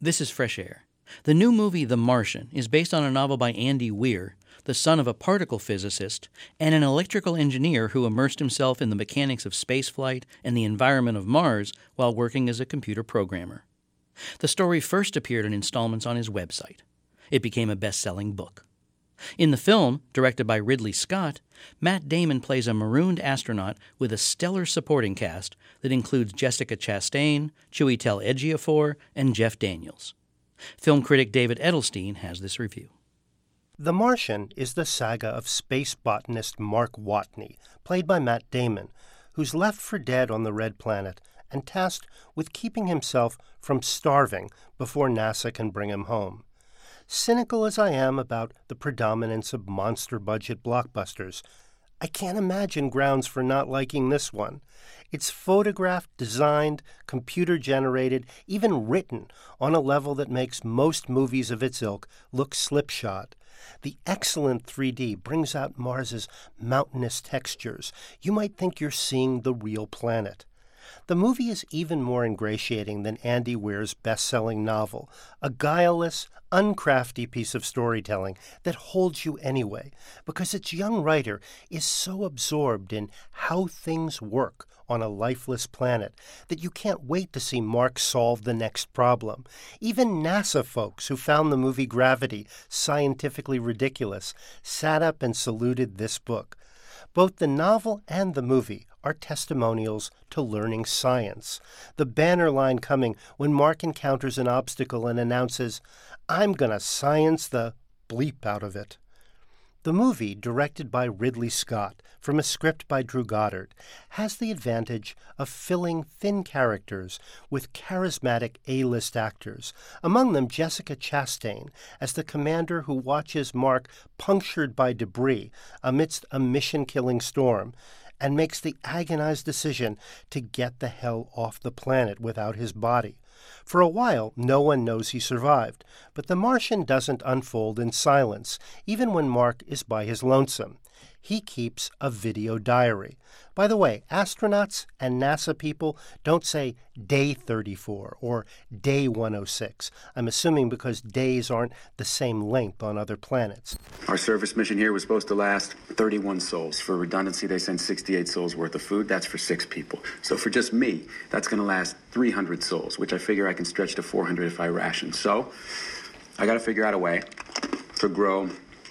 This is Fresh Air. The new movie The Martian is based on a novel by Andy Weir, the son of a particle physicist and an electrical engineer who immersed himself in the mechanics of spaceflight and the environment of Mars while working as a computer programmer. The story first appeared in installments on his website. It became a best-selling book. In the film, directed by Ridley Scott, Matt Damon plays a marooned astronaut with a stellar supporting cast that includes Jessica Chastain, Chiwetel Ejiofor, and Jeff Daniels. Film critic David Edelstein has this review. The Martian is the saga of space botanist Mark Watney, played by Matt Damon, who's left for dead on the Red Planet and tasked with keeping himself from starving before NASA can bring him home. Cynical as I am about the predominance of monster-budget blockbusters, I can't imagine grounds for not liking this one. It's photographed, designed, computer-generated, even written on a level that makes most movies of its ilk look slipshod. The excellent 3D brings out Mars's mountainous textures. You might think you're seeing the real planet. The movie is even more ingratiating than Andy Weir's best-selling novel, a guileless, uncrafty piece of storytelling that holds you anyway, because its young writer is so absorbed in how things work on a lifeless planet that you can't wait to see Mark solve the next problem. Even NASA folks who found the movie Gravity scientifically ridiculous sat up and saluted this book. Both the novel and the movie are testimonials to learning science. The banner line coming when Mark encounters an obstacle and announces, "I'm gonna science the bleep out of it." The movie, directed by Ridley Scott from a script by Drew Goddard, has the advantage of filling thin characters with charismatic A-list actors, among them Jessica Chastain as the commander who watches Mark punctured by debris amidst a mission-killing storm and makes the agonized decision to get the hell off the planet without his body. For a while, no one knows he survived, but The Martian doesn't unfold in silence, even when Mark is by his lonesome. He keeps a video diary. By the way, astronauts and NASA people don't say day 34 or day 106. I'm assuming because days aren't the same length on other planets. Our service mission here was supposed to last 31 souls. For redundancy, they sent 68 souls worth of food. That's for 6 people. So for just me, that's going to last 300 souls, which I figure I can stretch to 400 if I ration. So I got to figure out a way to grow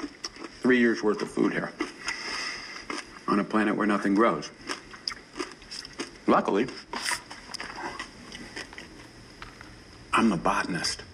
3 years worth of food here on a planet where nothing grows. Luckily, I'm a botanist.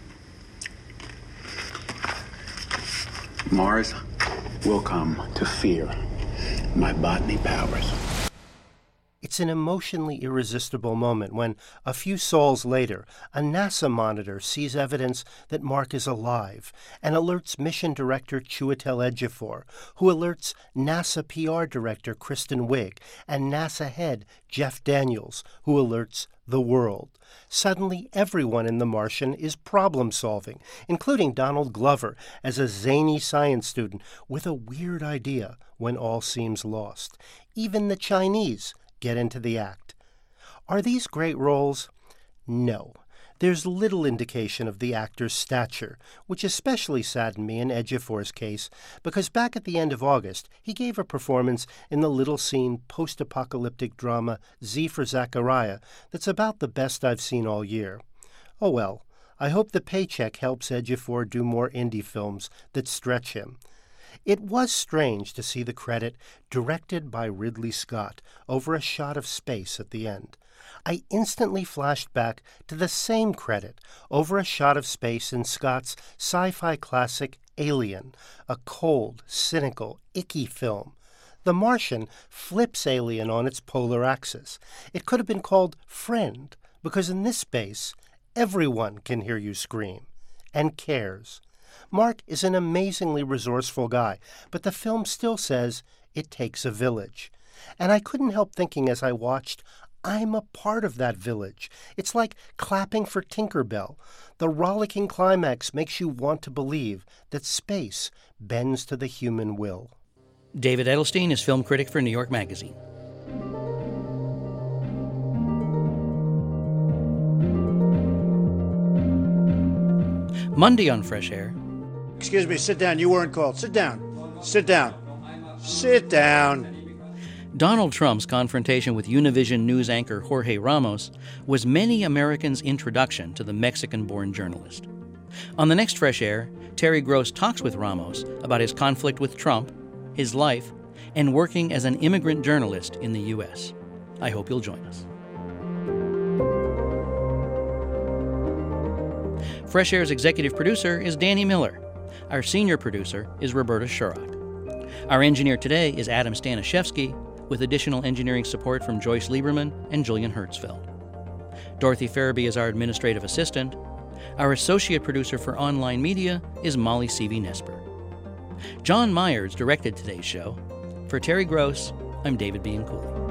Mars will come to fear my botany powers. It's an emotionally irresistible moment when, a few sols later, a NASA monitor sees evidence that Mark is alive and alerts mission director Chiwetel Ejiofor, who alerts NASA PR director Kristen Wiig and NASA head Jeff Daniels, who alerts the world. Suddenly, everyone in The Martian is problem-solving, including Donald Glover as a zany science student with a weird idea when all seems lost. Even the Chinese get into the act. Are these great roles? No. There's little indication of the actor's stature, which especially saddened me in Ejiofor's case, because back at the end of August, he gave a performance in the little-seen post-apocalyptic drama Z for Zachariah that's about the best I've seen all year. Oh well, I hope the paycheck helps Ejiofor do more indie films that stretch him. It was strange to see the credit directed by Ridley Scott over a shot of space at the end. I instantly flashed back to the same credit over a shot of space in Scott's sci-fi classic Alien, a cold, cynical, icky film. The Martian flips Alien on its polar axis. It could have been called Friend, because in this space, everyone can hear you scream and cares. Mark is an amazingly resourceful guy, but the film still says it takes a village. And I couldn't help thinking as I watched, I'm a part of that village. It's like clapping for Tinker Bell. The rollicking climax makes you want to believe that space bends to the human will. David Edelstein is film critic for New York Magazine. Monday on Fresh Air. Excuse me, sit down. You weren't called. Sit down. Sit down. Sit down. Donald Trump's confrontation with Univision news anchor Jorge Ramos was many Americans' introduction to the Mexican-born journalist. On the next Fresh Air, Terry Gross talks with Ramos about his conflict with Trump, his life, and working as an immigrant journalist in the U.S. I hope you'll join us. Fresh Air's executive producer is Danny Miller. Our senior producer is Roberta Shurrock. Our engineer today is Adam Staniszewski, with additional engineering support from Joyce Lieberman and Julian Hertzfeld. Dorothy Farabee is our administrative assistant. Our associate producer for online media is Molly Seavey-Nesper. John Myers directed today's show. For Terry Gross, I'm David Bianculli.